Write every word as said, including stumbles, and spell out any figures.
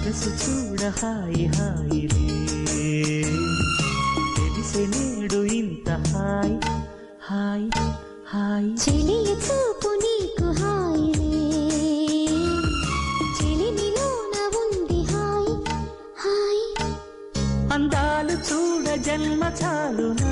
మనసు చూడ హాయి హాయిలే తెలిసే నేడు ఇంత హాయ్ హాయ్ హాయ్ చెలియ చూపు నీకు హాయిలే చెలిమిలోన ఉంది హాయ్ హాయ్ అందాలు చూడ జన్మ చాలునా